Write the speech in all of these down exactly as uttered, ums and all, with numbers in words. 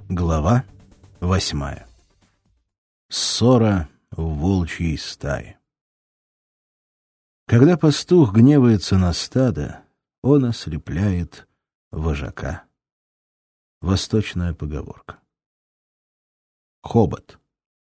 Глава восьмая. Ссора в волчьей стае. Когда пастух гневается на стадо, он ослепляет вожака. Восточная поговорка. Хобот.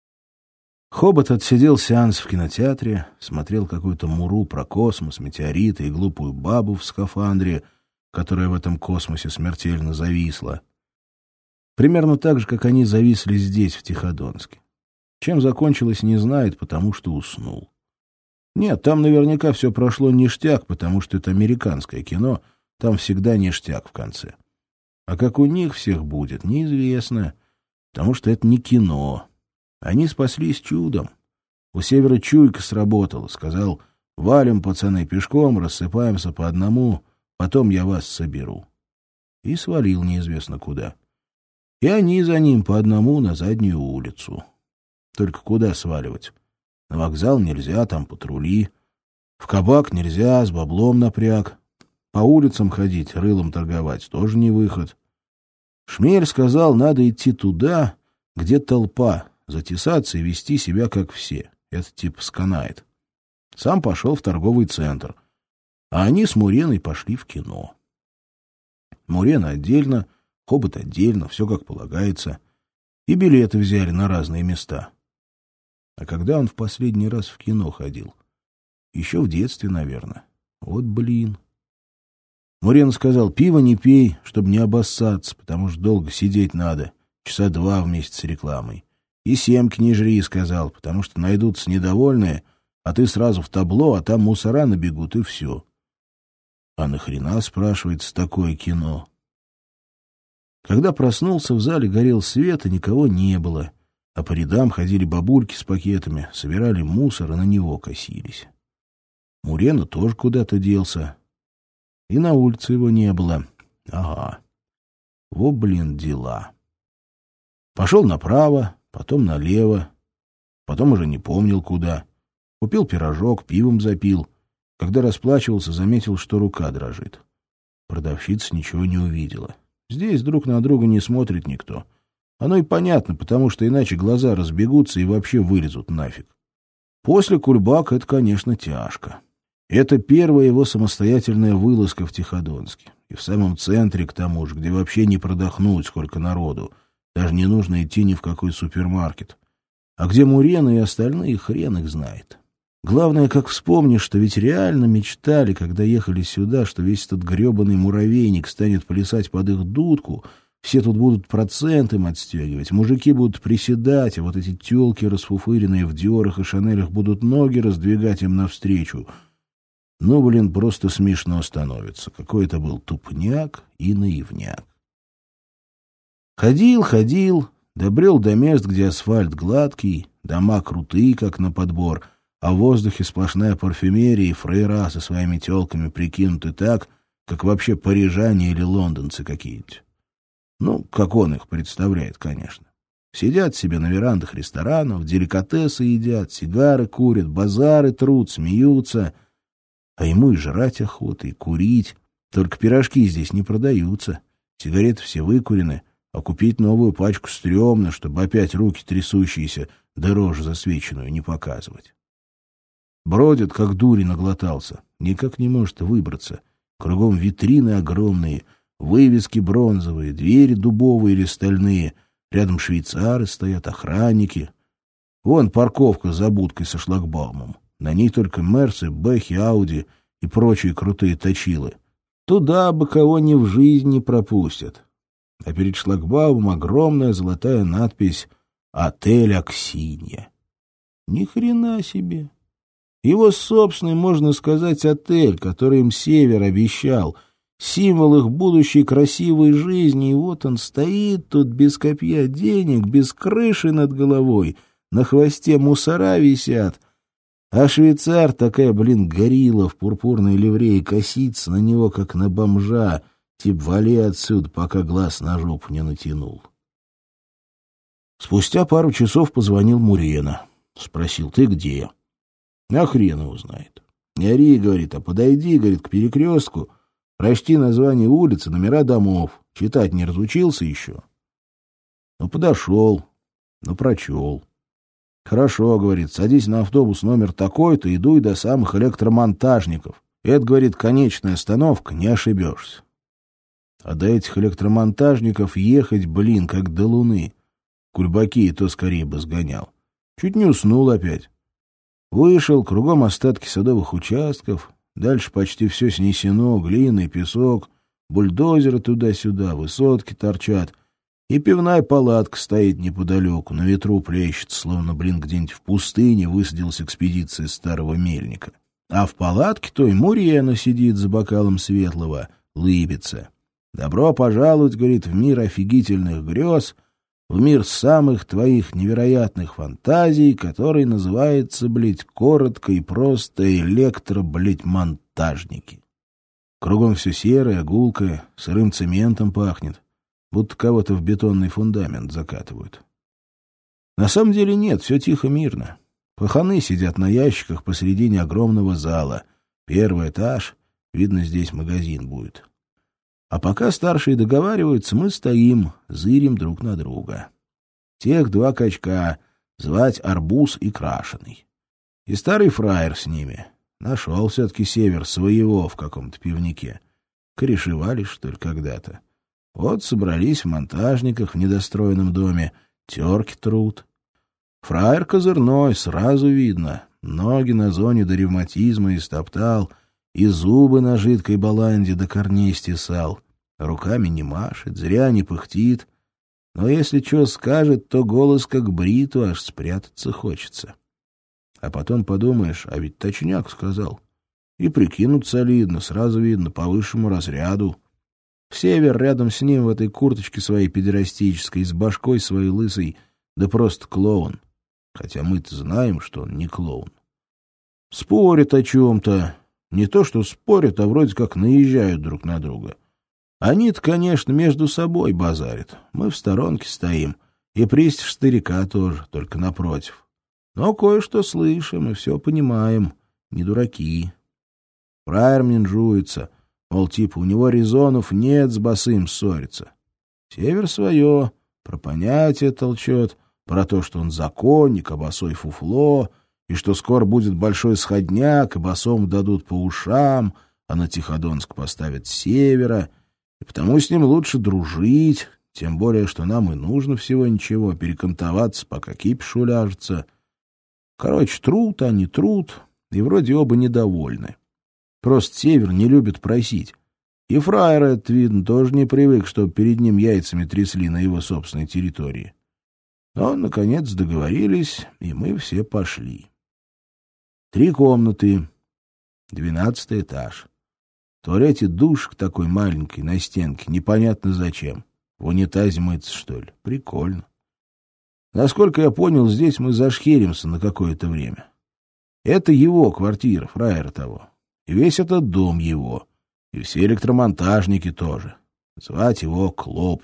Хобот отсидел сеанс в кинотеатре, смотрел какую-то муру про космос, метеориты и глупую бабу в скафандре, которая в этом космосе смертельно зависла. Примерно так же, как они зависли здесь, в Тиходонске. Чем закончилось, не знает, потому что уснул. Нет, там наверняка все прошло ништяк, потому что это американское кино, там всегда ништяк в конце. А как у них всех будет, неизвестно, потому что это не кино. Они спаслись чудом. У Севера чуйка сработала, сказал: «Валим, пацаны, пешком, рассыпаемся по одному, потом я вас соберу». И свалил неизвестно куда. И они за ним по одному на заднюю улицу. Только куда сваливать? На вокзал нельзя, там патрули. В кабак нельзя, с баблом напряг. По улицам ходить, рылом торговать тоже не выход. Шмель сказал, надо идти туда, где толпа, затесаться и вести себя как все. Это типа сканает. Сам пошел в торговый центр. А они с Муреной пошли в кино. Мурена отдельно, Хобот отдельно, все как полагается. И билеты взяли на разные места. А когда он в последний раз в кино ходил? Еще в детстве, наверное. Вот блин. Мурена сказал, пиво не пей, чтобы не обоссаться, потому что долго сидеть надо. Часа два вместе с рекламой. И семки не жри, сказал, потому что найдутся недовольные, а ты сразу в табло, а там мусора набегут, и все. А нахрена, спрашивается, такое кино? Когда проснулся, в зале горел свет, и никого не было. А по рядам ходили бабульки с пакетами, собирали мусор и на него косились. Мурена тоже куда-то делся. И на улице его не было. Ага. Во, блин, дела. Пошел направо, потом налево. Потом уже не помнил куда. Купил пирожок, пивом запил. Когда расплачивался, заметил, что рука дрожит. Продавщица ничего не увидела. Здесь друг на друга не смотрит никто. Оно и понятно, потому что иначе глаза разбегутся и вообще вылезут нафиг. После кульбак это, конечно, тяжко. Это первая его самостоятельная вылазка в Тиходонске. И в самом центре, к тому же, где вообще не продохнуть, сколько народу. Даже не нужно идти ни в какой супермаркет. А где Мурена и остальные, хрен их знает. Главное, как вспомнишь, что ведь реально мечтали, когда ехали сюда, что весь этот гребаный муравейник станет плясать под их дудку, все тут будут проценты им отстегивать, мужики будут приседать, а вот эти тёлки, расфуфыренные в Диорах и Шанелях, будут ноги раздвигать им навстречу. Ну, блин, просто смешно становится. Какой это был тупняк и наивняк. Ходил, ходил, добрел до мест, где асфальт гладкий, дома крутые, как на подбор, а в воздухе сплошная парфюмерия и фрейра со своими тёлками прикинуты так, как вообще парижане или лондонцы какие-нибудь. Ну, как он их представляет, конечно. Сидят себе на верандах ресторанов, деликатесы едят, сигары курят, базары трут, смеются. А ему и жрать охота, и курить. Только пирожки здесь не продаются. Сигареты все выкурены, а купить новую пачку стрёмно, чтобы опять руки трясущиеся, да рожу засвеченную не показывать. Бродит, как дури наглотался, никак не может выбраться. Кругом витрины огромные, вывески бронзовые, двери дубовые или стальные, рядом швейцары стоят, охранники. Вон парковка за будкой со шлагбаумом. На ней только Мерсы, Бэхи, Ауди и прочие крутые точилы. Туда бы кого ни в жизнь не пропустят. А перед шлагбаумом огромная золотая надпись «Отель Аксинья». Ни хрена себе! Его собственный, можно сказать, отель, который им Север обещал, символ их будущей красивой жизни, и вот он стоит тут без копья денег, без крыши над головой, на хвосте мусора висят, а швейцар, такая, блин, горилла в пурпурной ливрее, косится на него, как на бомжа, тип вали отсюда, пока глаз на жопу не натянул. Спустя пару часов позвонил Мурена. Спросил, ты где? А хрен его знает. Не ори, говорит, а подойди, говорит, к перекрестку, прочти название улицы, номера домов. Читать не разучился еще? Ну, подошел, ну, прочел. Хорошо, говорит, садись на автобус номер такой-то, иду и до самых электромонтажников. Это, говорит, конечная остановка, не ошибешься. А до этих электромонтажников ехать, блин, как до луны. Кульбаки и то скорее бы сгонял. Чуть не уснул опять. Вышел, кругом остатки садовых участков. Дальше почти все снесено, глина и песок. Бульдозеры туда-сюда, высотки торчат. И пивная палатка стоит неподалеку, на ветру плещется, словно, блин, где-нибудь в пустыне высадилась экспедиция старого мельника. А в палатке той Мурена сидит за бокалом светлого, лыбится. «Добро пожаловать, — говорит, — в мир офигительных грез, в мир самых твоих невероятных фантазий, который называется, блядь, коротко и просто электро, блядь, монтажники». Кругом все серое, гулкое, сырым цементом пахнет, будто кого-то в бетонный фундамент закатывают. На самом деле нет, все тихо, мирно. Паханы сидят на ящиках посредине огромного зала. Первый этаж, видно, здесь магазин будет. А пока старшие договариваются, мы стоим, зырим друг на друга. Тех два качка, звать Арбуз и Крашеный. И старый фраер с ними. Нашел все-таки Север своего в каком-то пивнике. Корешевали, что ли, когда-то. Вот собрались в монтажниках в недостроенном доме, терки трут. Фраер козырной, сразу видно. Ноги на зоне до ревматизма истоптал, и зубы на жидкой баланде до корней стесал. Руками не машет, зря не пыхтит. Но если что скажет, то голос как бриту, аж спрятаться хочется. А потом подумаешь, а ведь точняк сказал. И прикинут солидно, сразу видно, по высшему разряду. Север рядом с ним в этой курточке своей педерастической, с башкой своей лысой, да просто клоун. Хотя мы-то знаем, что он не клоун. Спорят о чем-то. Не то что спорят, а вроде как наезжают друг на друга. Они-то, конечно, между собой базарят. Мы в сторонке стоим. И пристиж старика тоже, только напротив. Но кое-что слышим и все понимаем. Не дураки. Фраер менжуется. Мол, типа, у него резонов нет с босым ссориться. Север свое, про понятие толчет, про то, что он законник, а босой фуфло, и что скоро будет большой сходняк, и босому дадут по ушам, а на Тиходонск поставят с севера, и потому с ним лучше дружить, тем более, что нам и нужно всего ничего, перекантоваться, пока кипиш уляжется. Короче, труд они труд, и вроде оба недовольны. Просто Север не любит просить. И фраер этот, видно, тоже не привык, чтобы перед ним яйцами трясли на его собственной территории. Но, наконец, договорились, и мы все пошли. Три комнаты, двенадцатый этаж. В туалете душк такой маленький на стенке, непонятно зачем. В унитазе мыться, что ли? Прикольно. Насколько я понял, здесь мы зашхеримся на какое-то время. Это его квартира, фраера того. И весь этот дом его. И все электромонтажники тоже. Звать его Клоп.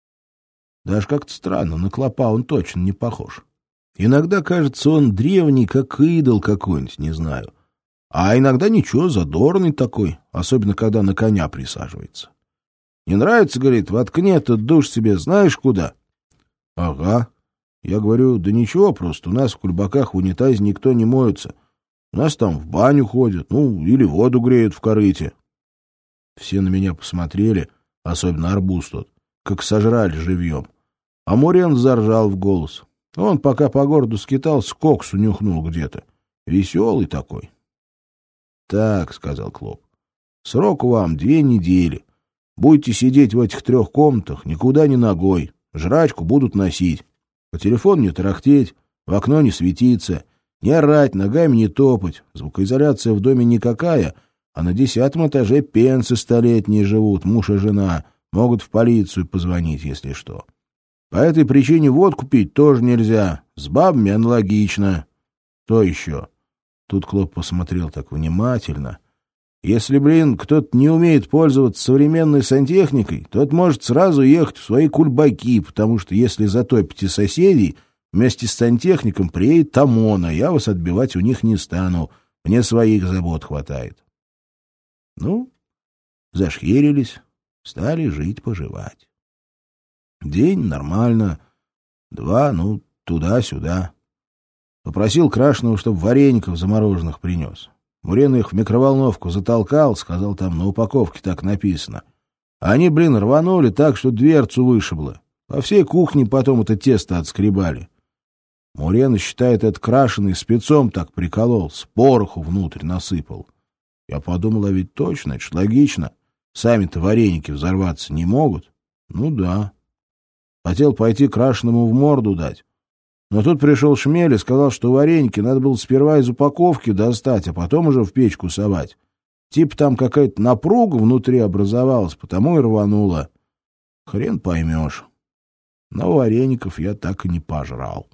Даже как-то странно, на Клопа он точно не похож. Иногда кажется, он древний, как идол какой-нибудь, не знаю. А иногда ничего, задорный такой, особенно когда на коня присаживается. Не нравится, говорит, воткни этот душ себе знаешь куда? Ага. Я говорю, да ничего, просто у нас в Кульбаках в унитазе никто не моется. У нас там в баню ходят, ну, или воду греют в корыте. Все на меня посмотрели, особенно арбуз тот, как сожрали живьем. А Мурен заржал в голос. Он, пока по городу скитался, коксу нюхнул где-то. Веселый такой. — Так, — сказал Клоп, — срок вам две недели. Будете сидеть в этих трех комнатах, никуда не ногой. Жрачку будут носить. По телефону не тарахтеть, в окно не светиться. Не орать, ногами не топать. Звукоизоляция в доме никакая, а на десятом этаже пенсы столетние живут, муж и жена. Могут в полицию позвонить, если что. По этой причине водку пить тоже нельзя. С бабами аналогично. Что еще? Тут Клоп посмотрел так внимательно. Если, блин, кто-то не умеет пользоваться современной сантехникой, тот может сразу ехать в свои кульбаки, потому что если затопите соседей, вместе с сантехником приедет ОМОН, а я вас отбивать у них не стану. Мне своих забот хватает. Ну, зашхерились, стали жить-поживать. День нормально, Два, ну, туда-сюда. Попросил Крашеного, чтобы вареников замороженных принес. Мурена их в микроволновку затолкал, сказал, там на упаковке так написано. Они, блин, рванули так, что дверцу вышибло. По всей кухне потом это тесто отскребали. Мурена считает, это Крашеный спецом так приколол, с пороху внутрь насыпал. Я подумал, а ведь точно, это ж логично. Сами-то вареники взорваться не могут. Ну да. Хотел пойти Крашеному в морду дать. Но тут пришел Шмель и сказал, что вареники надо было сперва из упаковки достать, а потом уже в печку совать. Типа там какая-то напруга внутри образовалась, потому и рванула. Хрен поймешь. Но вареников я так и не пожрал.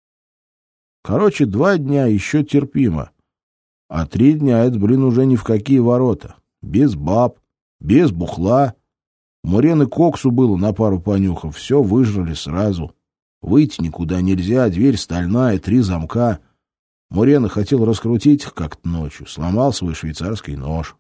Короче, два дня еще терпимо. А три дня — это, блин, уже ни в какие ворота. Без баб, без бухла. Мурены коксу было на пару понюхов, все выжрали сразу. Выйти никуда нельзя, дверь стальная, три замка. Мурена хотел раскрутить их как-то ночью, сломал свой швейцарский нож.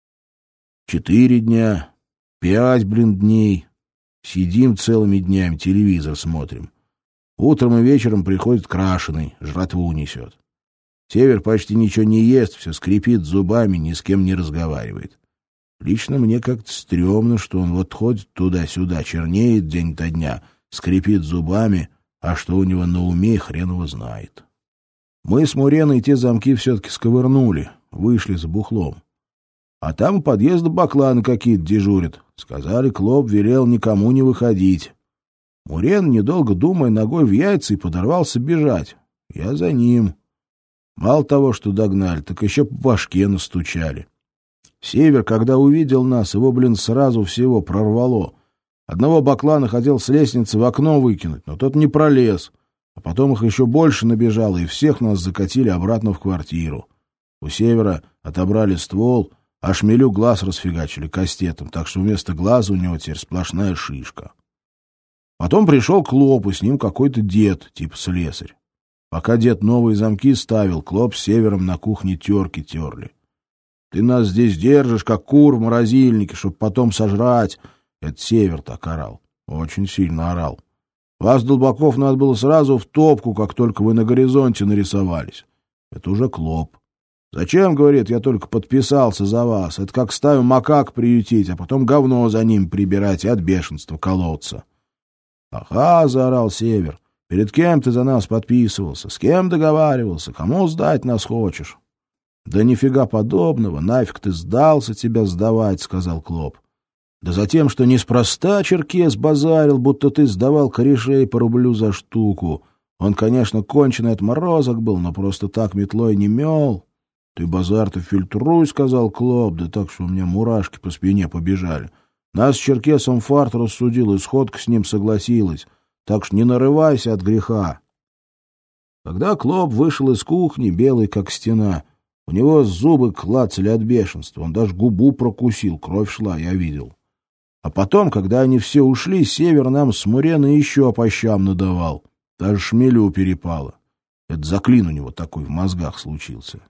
Четыре дня, пять, блин, дней. Сидим целыми днями, телевизор смотрим. Утром и вечером приходит Крашеный, жратву несет. Север почти ничего не ест, все скрипит зубами, ни с кем не разговаривает. Лично мне как-то стрёмно, что он вот ходит туда-сюда, чернеет день-то дня, скрипит зубами, а что у него на уме, хрен его знает. Мы с Муреной те замки все-таки сковырнули, вышли за бухлом. А там у подъезда бакланы какие-то дежурят. Сказали, Клоп велел никому не выходить. Мурен, недолго думая, ногой в яйца и подорвался бежать. Я за ним. Мало того, что догнали, так еще по башке настучали. Север, когда увидел нас, его, блин, сразу всего прорвало. Одного баклана хотел с лестницы в окно выкинуть, но тот не пролез. А потом их еще больше набежало, и всех нас закатили обратно в квартиру. У Севера отобрали ствол, а Шмелю глаз расфигачили кастетом, так что вместо глаза у него теперь сплошная шишка. Потом пришел Клоп, и с ним какой-то дед, типа слесарь. Пока дед новые замки ставил, Клоп с Севером на кухне терки терли. «Ты нас здесь держишь, как кур в морозильнике, чтоб потом сожрать». Это Север так орал. Очень сильно орал. Вас, долбаков, надо было сразу в топку, как только вы на горизонте нарисовались. Это уже Клоп. «Зачем, — говорит, — я только подписался за вас. Это как стаю макак приютить, а потом говно за ним прибирать и от бешенства колоться». «Ага, — заорал Север, — перед кем ты за нас подписывался? С кем договаривался? Кому сдать нас хочешь?» «Да нифига подобного, нафиг ты сдался тебя сдавать, — сказал Клоп. Да за тем, что неспроста черкес базарил, будто ты сдавал корешей по рублю за штуку. Он, конечно, конченый отморозок был, но просто так метлой не мел. Ты базар-то фильтруй, — сказал Клоп, — да так, что у меня мурашки по спине побежали. Нас с черкесом фарт рассудил, и сходка с ним согласилась. Так что не нарывайся от греха». Когда Клоп вышел из кухни, белый как стена, у него зубы клацали от бешенства, он даже губу прокусил, кровь шла, я видел. А потом, когда они все ушли, Север нам с Муреной еще по щам надавал. Даже Шмелю перепало. Это заклин у него такой в мозгах случился.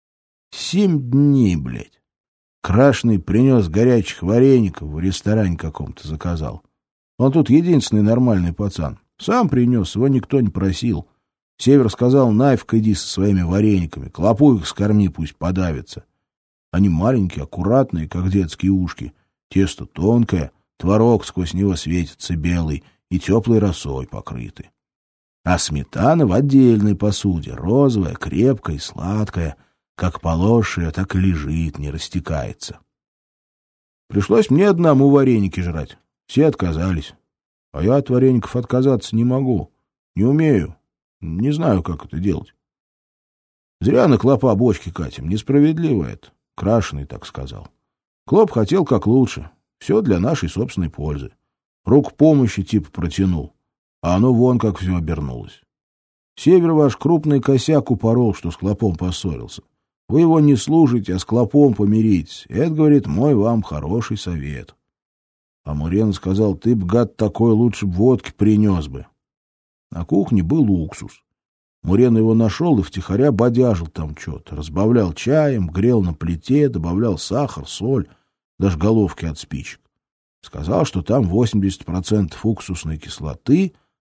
Семь дней, блядь. Крашеный принес горячих вареников, в ресторане каком-то заказал. Он тут единственный нормальный пацан. Сам принес, его никто не просил. Север сказал, нафиг иди со своими варениками, клопу их скорми, пусть подавятся. Они маленькие, аккуратные, как детские ушки. Тесто тонкое, творог сквозь него светится белый и теплой росой покрыты. А сметана в отдельной посуде, розовая, крепкая и сладкая, как положь так и лежит, не растекается. Пришлось мне одному вареники жрать. Все отказались. А я от вареников отказаться не могу. Не умею. Не знаю, как это делать. Зря на Клопа бочки катим. Несправедливо это. Крашеный так сказал. Клоп хотел как лучше. Все для нашей собственной пользы. Руку помощи типа протянул. А оно вон как все обернулось. Север ваш крупный косяк упорол, что с Клопом поссорился. Вы его не слушаете, а с Клопом помиритесь. Это, говорит, мой вам хороший совет. А Мурен сказал, ты б, гад такой, лучше б водки принес бы. На кухне был уксус. Мурен его нашел и втихаря бодяжил там что-то. Разбавлял чаем, грел на плите, добавлял сахар, соль, даже головки от спичек. Сказал, что там восемьдесят процентов уксусной кислоты,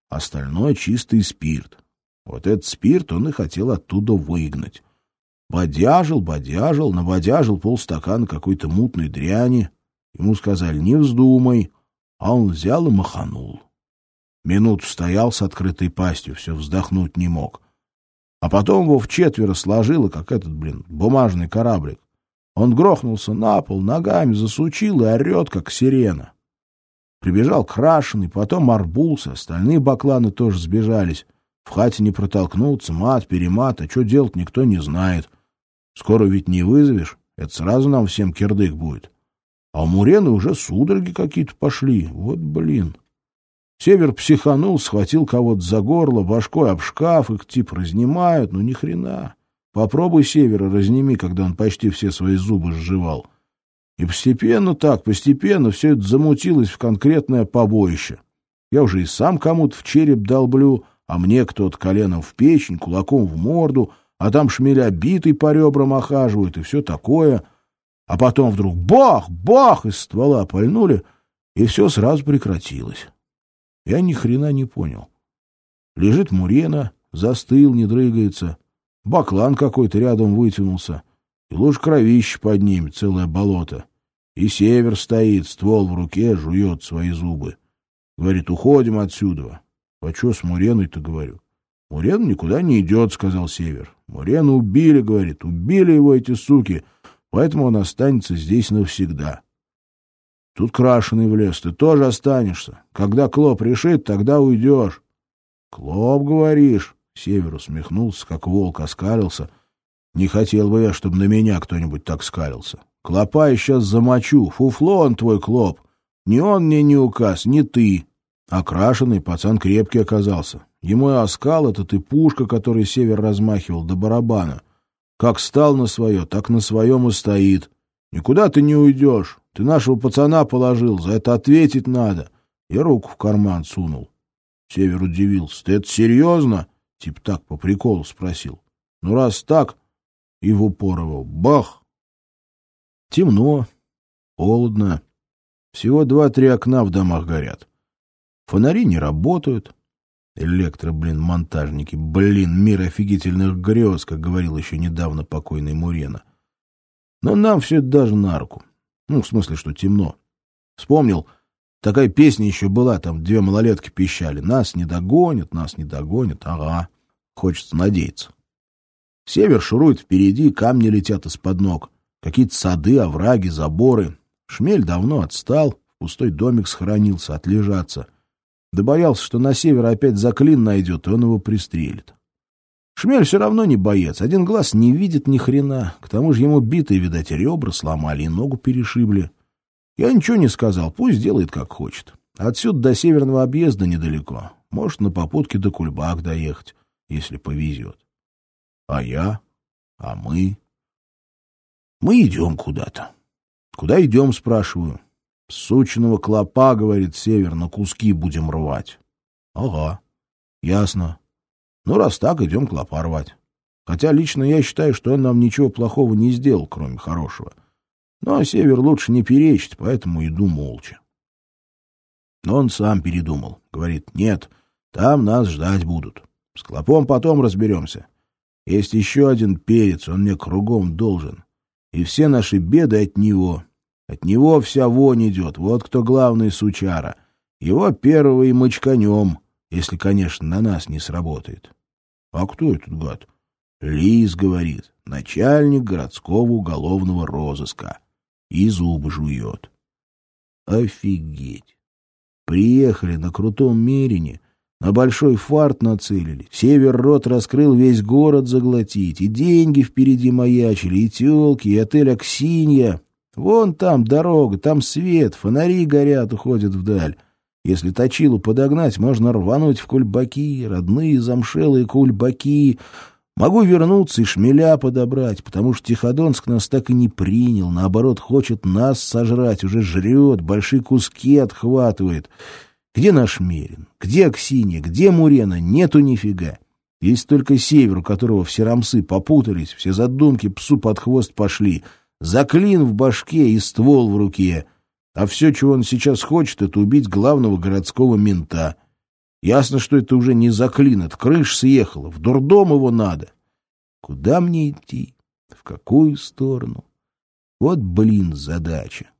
остальное чистый спирт. Вот этот спирт он и хотел оттуда выгнать. Бодяжил, бодяжил, набодяжил полстакана какой-то мутной дряни. Ему сказали: не вздумай, а он взял и маханул. Минуту стоял с открытой пастью, все вздохнуть не мог. А потом его вчетверо сложило, как этот, блин, бумажный кораблик. Он грохнулся на пол, ногами засучил и орет, как сирена. Прибежал Крашеный, потом Арбулс, остальные бакланы тоже сбежались. В хате не протолкнуться, мат, перемат, а что делать никто не знает. Скоро ведь не вызовешь, это сразу нам всем кирдык будет. А у Мурены уже судороги какие-то пошли, вот блин. Север психанул, схватил кого-то за горло, башкой об шкаф, их тип разнимают, ну ни хрена. Попробуй Севера разними, когда он почти все свои зубы сживал. И постепенно так, постепенно все это замутилось в конкретное побоище. Я уже и сам кому-то в череп долблю, а мне кто-то коленом в печень, кулаком в морду, а там шмеля битый по ребрам охаживает и все такое. А потом вдруг бах, бах, из ствола пальнули, и все сразу прекратилось. Я ни хрена не понял. Лежит Мурена, застыл, не дрыгается. Баклан какой-то рядом вытянулся. И луж кровища под ним, целое болото. И Север стоит, ствол в руке, жует свои зубы. Говорит: уходим отсюда. А что с Муреной-то, говорю? Мурена никуда не идет, сказал Север. Мурену убили, говорит, убили его эти суки, поэтому он останется здесь навсегда. Тут Крашеный влез: ты тоже останешься. Когда Клоп решит, тогда уйдешь. Клоп, говоришь? Север усмехнулся, как волк, оскалился. Не хотел бы я, чтобы на меня кто-нибудь так скалился. Клопа я сейчас замочу. Фуфло он твой, Клоп. Ни он мне не указ, ни ты. Окрашенный пацан крепкий оказался. Ему и оскал этот, и пушка, которой Север размахивал, до барабана. Как стал на свое, так на своем и стоит. Никуда ты не уйдешь. Ты нашего пацана положил, за это ответить надо. Я руку в карман сунул. Север удивился. Ты это серьезно? Тип так, по приколу спросил. Ну, раз так, и в упор его. Бах! Темно, холодно. Всего два-три окна в домах горят. Фонари не работают. Электро, блин, монтажники. Блин, мир офигительных грез, как говорил еще недавно покойный Мурена. Но нам все это даже на руку. Ну, в смысле, что темно. Вспомнил, такая песня еще была, там две малолетки пищали. Нас не догонят, нас не догонят. Ага, хочется надеяться. Север шурует впереди, камни летят из-под ног. Какие-то сады, овраги, заборы. Шмель давно отстал, в пустой домик схоронился, отлежаться. Да боялся, что на север опять заклин найдет, и он его пристрелит. Шмель все равно не боец, один глаз не видит ни хрена. К тому же ему битые, видать, ребра сломали и ногу перешибли. Я ничего не сказал, пусть делает как хочет. Отсюда до северного объезда недалеко. Может, на попутке до Кульбак доехать, если повезет. А я? А мы? Мы идем куда-то. Куда идем, спрашиваю. Сучиного клопа, говорит Север, на куски будем рвать. Ага, ясно. Ну, раз так, идем клопа рвать. Хотя лично я считаю, что он нам ничего плохого не сделал, кроме хорошего. Но Север лучше не перечить, поэтому иду молча. Но он сам передумал. Говорит: нет, там нас ждать будут. С клопом потом разберемся. Есть еще один перец, он мне кругом должен. И все наши беды от него. От него вся вонь идет. Вот кто главный сучара. Его первого и мочканем, если, конечно, на нас не сработает. А кто этот гад? Лис, говорит, начальник городского уголовного розыска. И зубы жует. Офигеть. Приехали на крутом Мерине, на большой фарт нацелили. Север рот раскрыл весь город заглотить. И деньги впереди маячили, и тёлки, и отель «Аксинья». Вон там дорога, там свет, фонари горят, уходят вдаль. Если точилу подогнать, можно рвануть в Кульбаки, родные замшелые Кульбаки. Могу вернуться и шмеля подобрать, потому что Тиходонск нас так и не принял. Наоборот, хочет нас сожрать, уже жрет, большие куски отхватывает. Где наш Мерин? Где Аксинья? Где Мурена? Нету нифига. Есть только Север, у которого все рамсы попутались, все задумки псу под хвост пошли. Заклин в башке и ствол в руке. А все, чего он сейчас хочет, это убить главного городского мента. Ясно, что это уже не заклинат, крыша съехала, в дурдом его надо. Куда мне идти? В какую сторону? Вот, блин, задача.